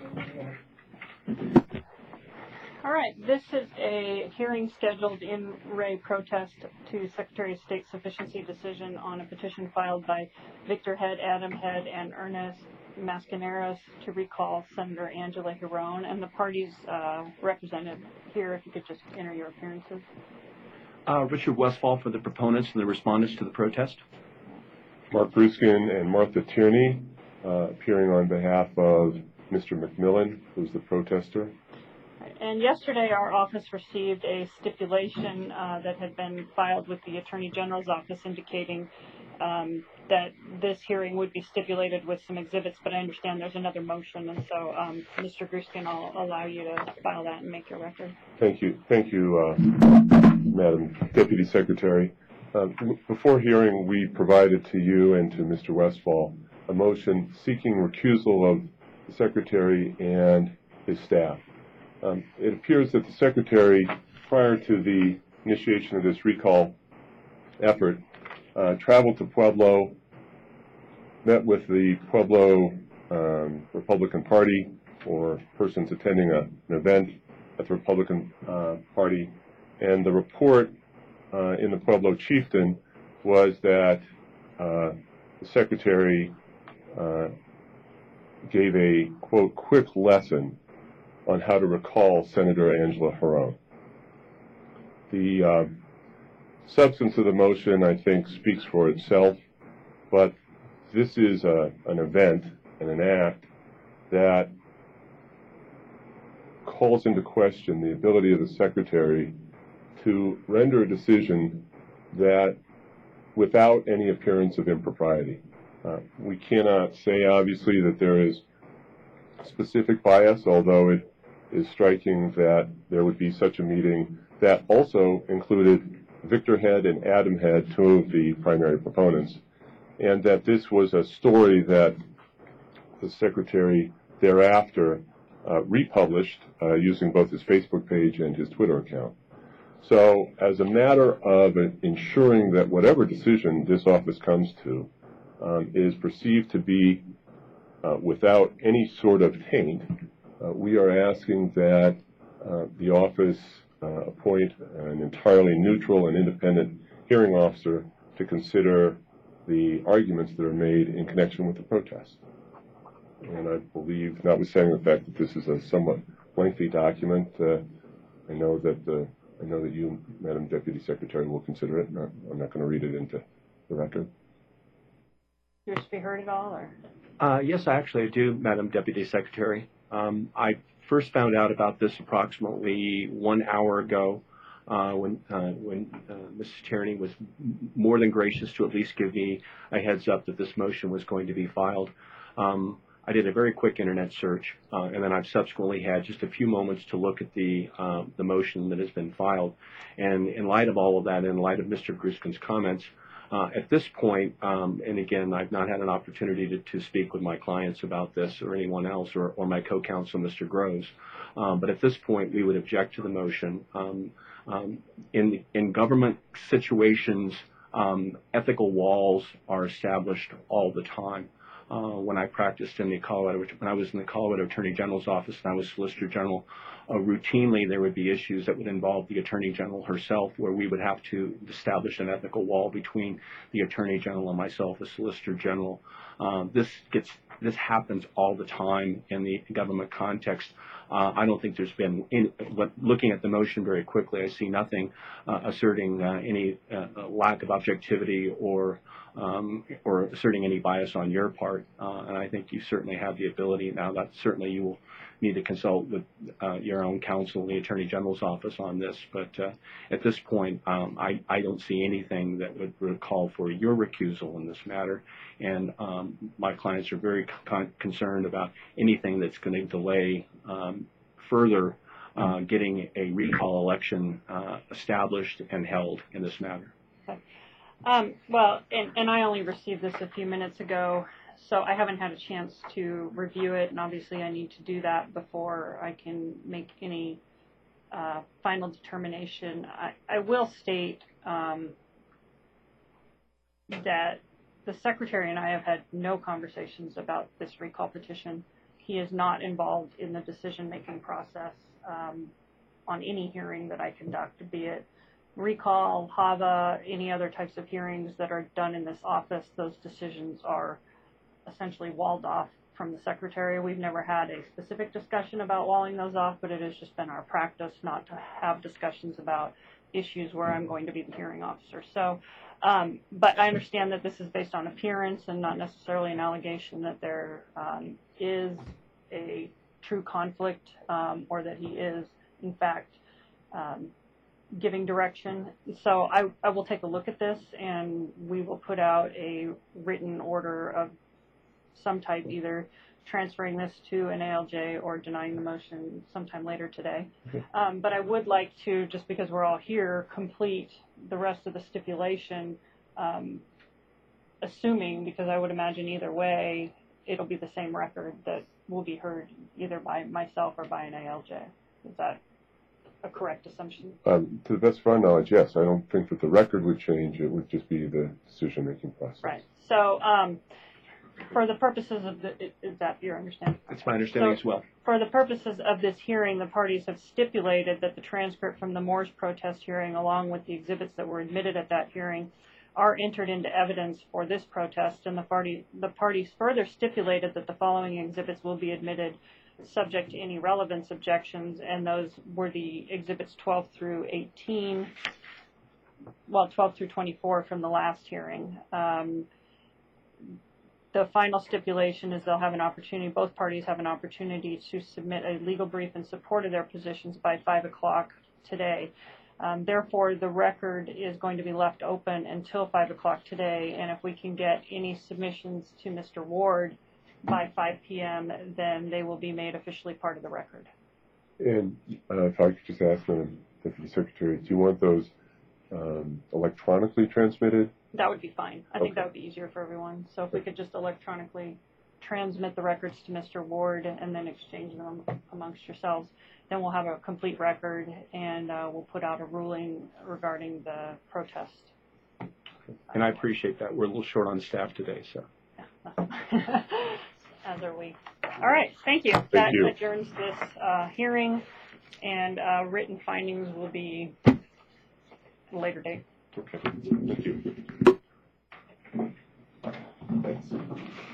All right, this is a hearing scheduled in re protest to Secretary of State's sufficiency decision on a petition filed by Victor Head, Adam Head, and Ernest Mascaneros to recall Senator Angela Giron, and the parties represented here, if you could just enter your appearances. Richard Westfall for the proponents and the respondents to the protest. Mark Gruskin and Martha Tierney appearing on behalf of Mr. McMillan, who's the protester. And yesterday our office received a stipulation that had been filed with the Attorney General's office indicating that this hearing would be stipulated with some exhibits, but I understand there's another motion, and so Mr. Gruskin, I'll allow you to file that and make your record. Thank you, Madam Deputy Secretary. Before hearing, we provided to you and to Mr. Westfall a motion seeking recusal of the Secretary and his staff. It appears that the Secretary, prior to the initiation of this recall effort, traveled to Pueblo, met with the Pueblo Republican Party or persons attending an event at the Republican Party, and the report in the Pueblo Chieftain was that the Secretary gave a, quote, quick lesson on how to recall Senator Angela Giron. The substance of the motion, I think, speaks for itself, but this is an event and an act that calls into question the ability of the Secretary to render a decision that without any appearance of impropriety. We cannot say, obviously, that there is specific bias, although it is striking that there would be such a meeting that also included Victor Head and Adam Head, two of the primary proponents, and that this was a story that the Secretary thereafter republished using both his Facebook page and his Twitter account. So as a matter of ensuring that whatever decision this office comes to is perceived to be without any sort of taint, we are asking that the office appoint an entirely neutral and independent hearing officer to consider the arguments that are made in connection with the protest. And I believe, notwithstanding the fact that this is a somewhat lengthy document, I know that you, Madam Deputy Secretary, will consider it. I'm not going to read it into the record. You wish to be heard at all, or? Yes, I actually do, Madam Deputy Secretary. I first found out about this approximately 1 hour ago when Mrs. Tierney was more than gracious to at least give me a heads up that this motion was going to be filed. I did a very quick internet search, and then I've subsequently had just a few moments to look at the motion that has been filed. And in light of all of that, in light of Mr. Gruskin's comments, at this point, and again, I've not had an opportunity to speak with my clients about this or anyone else or my co-counsel, Mr. Groves, but at this point, we would object to the motion. In government situations, ethical walls are established all the time. When I practiced in when I was in the Colorado Attorney General's office and I was Solicitor General, routinely there would be issues that would involve the Attorney General herself, where we would have to establish an ethical wall between the Attorney General and myself as Solicitor General. This happens all the time in the government context. I don't think there's been looking at the motion very quickly, I see nothing asserting any lack of objectivity or asserting any bias on your part, and I think you certainly have the ability. Now, that certainly you will need to consult with your own counsel in the Attorney General's office on this, but at this point, I don't see anything that would call for your recusal in this matter, and my clients are very concerned about anything that's going to delay further getting a recall election established and held in this matter. Okay. Well, and I only received this a few minutes ago, so I haven't had a chance to review it, and obviously I need to do that before I can make any final determination. I will state that the Secretary and I have had no conversations about this recall petition. he is not involved in the decision-making process on any hearing that I conduct, be it recall, HAVA, any other types of hearings that are done in this office. Those decisions are essentially walled off from the secretary. We've never had a specific discussion about walling those off, but it has just been our practice not to have discussions about issues where I'm going to be the hearing officer. So, but I understand that this is based on appearance and not necessarily an allegation that there is a true conflict or that he is, in fact, giving direction. So I will take a look at this, and we will put out a written order of some type, either transferring this to an ALJ or denying the motion sometime later today. Okay. But I would like to, just because we're all here, complete the rest of the stipulation, assuming, because I would imagine either way, it'll be the same record that will be heard either by myself or by an ALJ. Is that a correct assumption? To the best of our knowledge, yes. I don't think that the record would change. It would just be the decision-making process. Right. So, for the purposes of is that your understanding? That's my understanding as well. For the purposes of this hearing, the parties have stipulated that the transcript from the Moore's protest hearing, along with the exhibits that were admitted at that hearing, are entered into evidence for this protest, and the parties further stipulated that the following exhibits will be admitted subject to any relevance objections, and those were the exhibits 12 through 18, well, 12 through 24 from the last hearing. The final stipulation is they'll have an opportunity, both parties have an opportunity to submit a legal brief in support of their positions by 5 o'clock today. Therefore, the record is going to be left open until 5 o'clock today, and if we can get any submissions to Mr. Ward by 5 p.m., then they will be made officially part of the record. And if I could just ask the Deputy Secretary, do you want those electronically transmitted? That would be fine. I think Okay. that would be easier for everyone. So if we could just electronically transmit the records to Mr. Ward and then exchange them amongst yourselves, then we'll have a complete record, and we'll put out a ruling regarding the protest. And I appreciate that. We're a little short on staff today, so. As are we. All right, thank you. Thank That you. adjourns this hearing, and written findings will be a later date. Okay. Thank you. Thanks.